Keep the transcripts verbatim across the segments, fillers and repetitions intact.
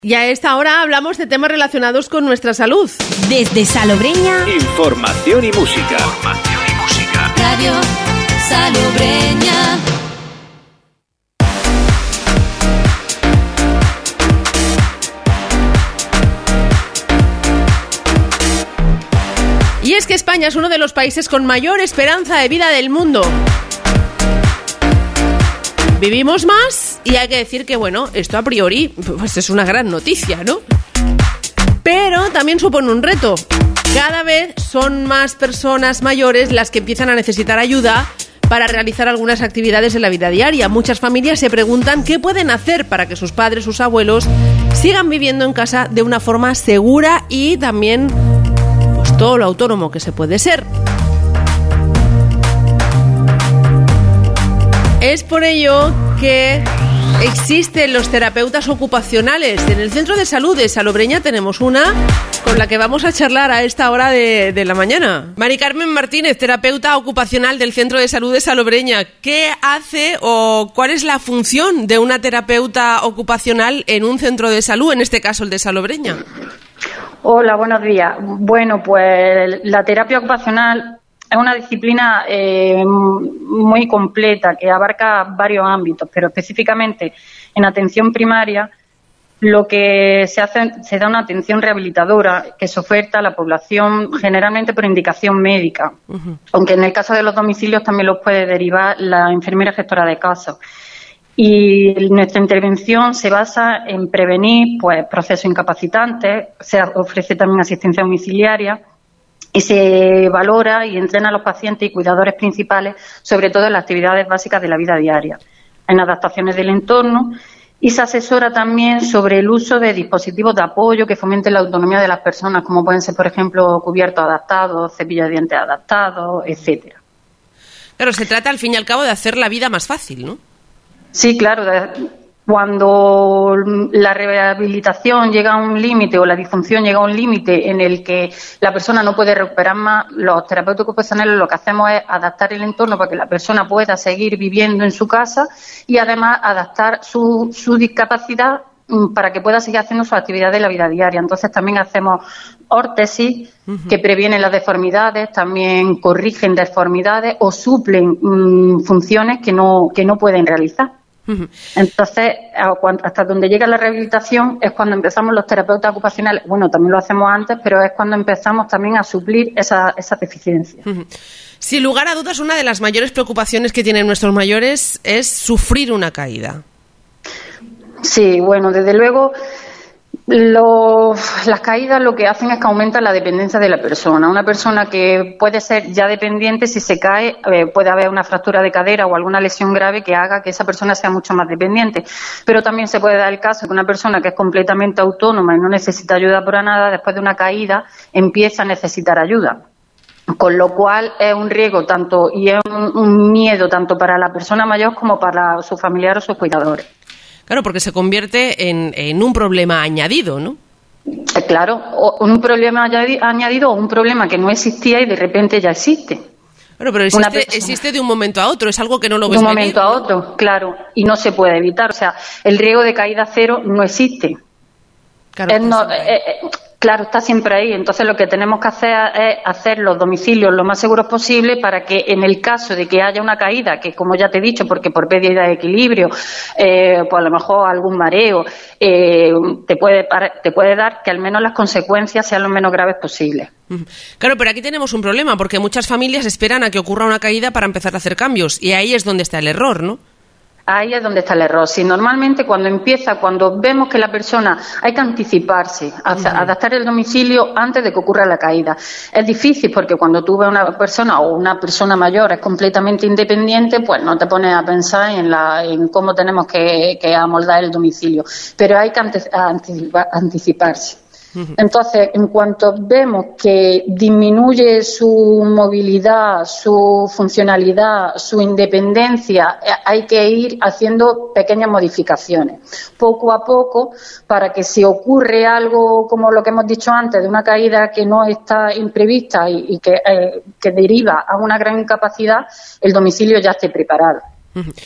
Y a esta hora hablamos de temas relacionados con nuestra salud. Desde Salobreña, información y música. Información y música. Radio Salobreña. Y es que España es uno de los países con mayor esperanza de vida del mundo. Vivimos más y hay que decir que, bueno, esto a priori pues es una gran noticia, ¿no? Pero también supone un reto. Cada vez son más personas mayores las que empiezan a necesitar ayuda para realizar algunas actividades en la vida diaria. Muchas familias se preguntan qué pueden hacer para que sus padres, sus abuelos, sigan viviendo en casa de una forma segura y también, pues, todo lo autónomo que se puede ser. Es por ello que existen los terapeutas ocupacionales. En el Centro de Salud de Salobreña tenemos una con la que vamos a charlar a esta hora de, de la mañana. Mari Carmen Martínez, terapeuta ocupacional del Centro de Salud de Salobreña. ¿Qué hace o cuál es la función de una terapeuta ocupacional en un centro de salud, en este caso el de Salobreña? Hola, buenos días. Bueno, pues la terapia ocupacional es una disciplina eh, muy completa que abarca varios ámbitos, pero específicamente en atención primaria lo que se hace, se da una atención rehabilitadora que se oferta a la población generalmente por indicación médica, uh-huh. aunque en el caso de los domicilios también los puede derivar la enfermera gestora de casos. Y nuestra intervención se basa en prevenir pues procesos incapacitantes, se ofrece también asistencia domiciliaria y se valora y entrena a los pacientes y cuidadores principales, sobre todo en las actividades básicas de la vida diaria, en adaptaciones del entorno, y se asesora también sobre el uso de dispositivos de apoyo que fomenten la autonomía de las personas, como pueden ser, por ejemplo, cubiertos adaptados, cepillos de dientes adaptados, etcétera. Claro, se trata al fin y al cabo de hacer la vida más fácil, ¿no? Sí, claro. Cuando la rehabilitación llega a un límite o la disfunción llega a un límite en el que la persona no puede recuperar más, los terapeutas ocupacionales lo que hacemos es adaptar el entorno para que la persona pueda seguir viviendo en su casa y además adaptar su, su discapacidad para que pueda seguir haciendo sus actividades de la vida diaria. Entonces también hacemos órtesis uh-huh. que previenen las deformidades, también corrigen deformidades o suplen mmm, funciones que no, que no pueden realizar. Entonces, hasta donde llega la rehabilitación es cuando empezamos los terapeutas ocupacionales, bueno, también lo hacemos antes, pero es cuando empezamos también a suplir esa, esa deficiencia. Sin lugar a dudas, una de las mayores preocupaciones que tienen nuestros mayores es sufrir una caída. Sí, bueno, desde luego Los, las caídas lo que hacen es que aumentan la dependencia de la persona. Una persona que puede ser ya dependiente, si se cae, eh, puede haber una fractura de cadera o alguna lesión grave que haga que esa persona sea mucho más dependiente. Pero también se puede dar el caso que una persona que es completamente autónoma y no necesita ayuda para nada, después de una caída, empieza a necesitar ayuda. Con lo cual es un riesgo tanto y es un, un miedo tanto para la persona mayor como para su familiar o sus cuidadores. Claro, porque se convierte en, en un problema añadido, ¿no? Claro, o un problema añadido o un problema que no existía y de repente ya existe. Bueno, pero existe, existe de un momento a otro, es algo que no lo ves venir. De un venir, momento ¿no? a otro, claro, y no se puede evitar. O sea, el riesgo de caída cero no existe. Claro, es no, eh, eh, claro, está siempre ahí. Entonces lo que tenemos que hacer es hacer los domicilios lo más seguros posible para que en el caso de que haya una caída, que como ya te he dicho, porque por pérdida de equilibrio, eh, pues a lo mejor algún mareo, eh, te puede te puede dar que al menos las consecuencias sean lo menos graves posibles. Claro, pero aquí tenemos un problema, porque muchas familias esperan a que ocurra una caída para empezar a hacer cambios, y ahí es donde está el error, ¿no? Ahí es donde está el error. Si normalmente cuando empieza, cuando vemos que la persona hay que anticiparse, a, uh-huh. adaptar el domicilio antes de que ocurra la caída. Es difícil porque cuando tú ves a una persona o una persona mayor es completamente independiente, pues no te pones a pensar en, la, en cómo tenemos que, que amoldar el domicilio. Pero hay que ante, anticipa, anticiparse. Entonces, en cuanto vemos que disminuye su movilidad, su funcionalidad, su independencia, hay que ir haciendo pequeñas modificaciones, poco a poco, para que si ocurre algo como lo que hemos dicho antes, de una caída que no está imprevista y, y que, eh, que deriva a una gran incapacidad, el domicilio ya esté preparado.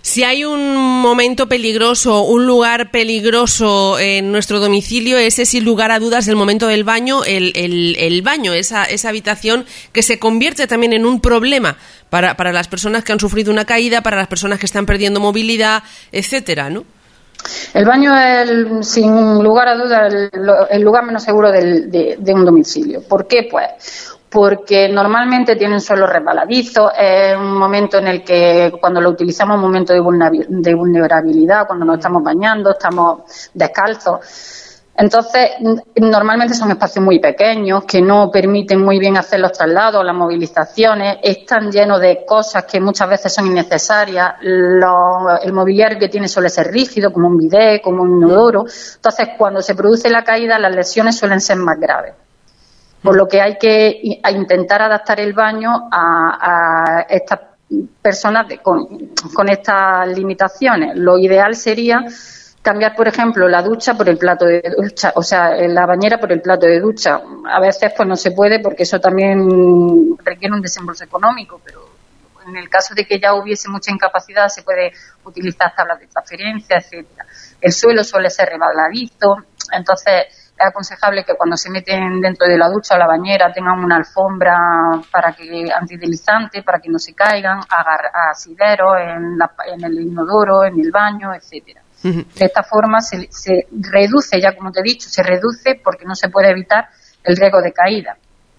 Si hay un momento peligroso, un lugar peligroso en nuestro domicilio, ese sin lugar a dudas el momento del baño, el, el, el baño, esa, esa habitación que se convierte también en un problema para, para las personas que han sufrido una caída, para las personas que están perdiendo movilidad, etcétera, ¿no? El baño es, el, sin lugar a dudas, el, el lugar menos seguro del, de, de un domicilio. ¿Por qué? Pues porque normalmente tienen suelo resbaladizo, es un momento en el que cuando lo utilizamos es un momento de vulnerabilidad, cuando nos estamos bañando, estamos descalzos. Entonces, normalmente son espacios muy pequeños que no permiten muy bien hacer los traslados, las movilizaciones, están llenos de cosas que muchas veces son innecesarias, lo, el mobiliario que tiene suele ser rígido, como un bidé, como un inodoro. Entonces, cuando se produce la caída, las lesiones suelen ser más graves. Por lo que hay que a intentar adaptar el baño a, a estas personas de, con, con estas limitaciones. Lo ideal sería cambiar, por ejemplo, la ducha por el plato de ducha, o sea, la bañera por el plato de ducha. A veces pues no se puede porque eso también requiere un desembolso económico, pero en el caso de que ya hubiese mucha incapacidad se puede utilizar tablas de transferencia, etcétera. El suelo suele ser resbaladizo, entonces es aconsejable que cuando se meten dentro de la ducha o la bañera tengan una alfombra para que antideslizante, para que no se caigan, agar, asideros en, la, en el inodoro, en el baño, etcétera. De esta forma se, se reduce, ya como te he dicho, se reduce porque no se puede evitar el riesgo de caída.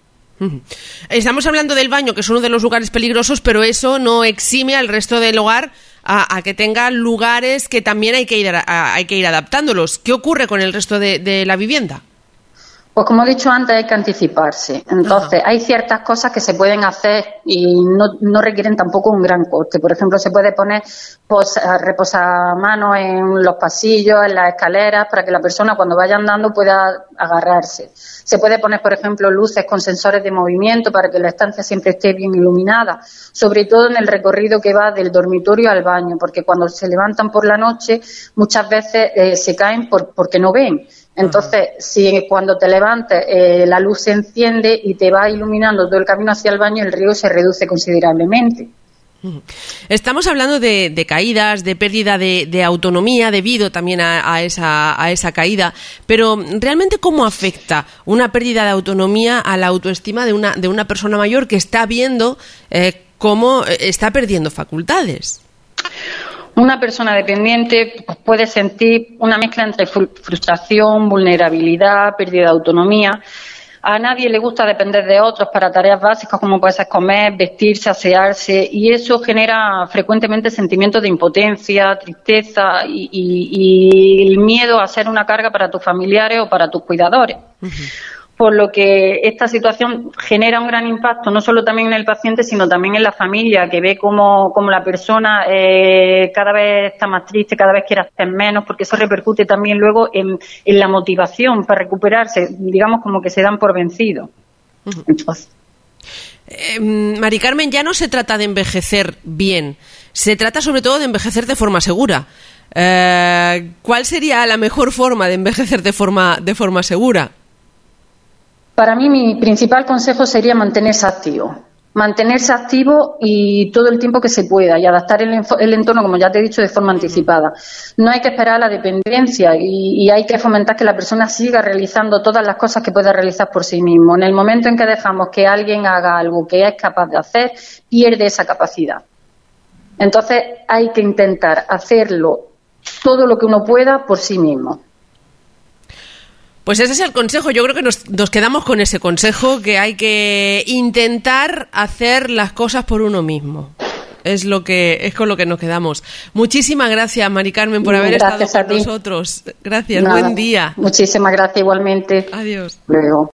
Estamos hablando del baño, que es uno de los lugares peligrosos, pero eso no exime al resto del hogar a, a que tenga lugares que también hay que ir, a, hay que ir adaptándolos. ¿Qué ocurre con el resto de, de la vivienda? Pues como he dicho antes, hay que anticiparse. Entonces, Ajá. hay ciertas cosas que se pueden hacer y no, no requieren tampoco un gran coste. Por ejemplo, se puede poner pues, reposamanos en los pasillos, en las escaleras, para que la persona cuando vaya andando pueda agarrarse. Se puede poner, por ejemplo, luces con sensores de movimiento para que la estancia siempre esté bien iluminada, sobre todo en el recorrido que va del dormitorio al baño, porque cuando se levantan por la noche muchas veces eh, se caen por, porque no ven. Entonces, si cuando te levantes eh, la luz se enciende y te va iluminando todo el camino hacia el baño, el riesgo se reduce considerablemente. Estamos hablando de, de caídas, de pérdida de, de autonomía debido también a, a, esa, a esa caída, pero ¿realmente cómo afecta una pérdida de autonomía a la autoestima de una, de una persona mayor que está viendo eh, cómo está perdiendo facultades? Una persona dependiente pues, puede sentir una mezcla entre frustración, vulnerabilidad, pérdida de autonomía. A nadie le gusta depender de otros para tareas básicas como puede ser comer, vestirse, asearse, y eso genera frecuentemente sentimientos de impotencia, tristeza y, y, y el miedo a ser una carga para tus familiares o para tus cuidadores. Uh-huh. Por lo que esta situación genera un gran impacto, no solo también en el paciente, sino también en la familia, que ve como, como la persona eh, cada vez está más triste, cada vez quiere hacer menos, porque eso repercute también luego en, en la motivación para recuperarse, digamos como que se dan por vencidos. Uh-huh. Entonces, eh, Mari Carmen, ya no se trata de envejecer bien, se trata sobre todo de envejecer de forma segura. Eh, ¿Cuál sería la mejor forma de envejecer de forma, de forma segura? Para mí, mi principal consejo sería mantenerse activo. Mantenerse activo y todo el tiempo que se pueda y adaptar el, el entorno, como ya te he dicho, de forma anticipada. No hay que esperar a la dependencia y, y hay que fomentar que la persona siga realizando todas las cosas que pueda realizar por sí mismo. En el momento en que dejamos que alguien haga algo que es capaz de hacer, pierde esa capacidad. Entonces, hay que intentar hacerlo todo lo que uno pueda por sí mismo. Pues ese es el consejo. Yo creo que nos, nos quedamos con ese consejo, que hay que intentar hacer las cosas por uno mismo. Es lo que es con lo que nos quedamos. Muchísimas gracias, Mari Carmen, por haber gracias estado con nosotros. Gracias, Nada. Buen día. Muchísimas gracias igualmente. Adiós. Luego.